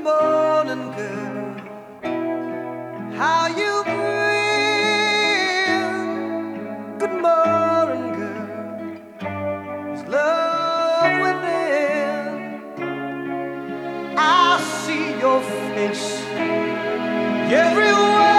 morning, girl. How you been? Good morning, girl. Is love within? I see your face everywhere.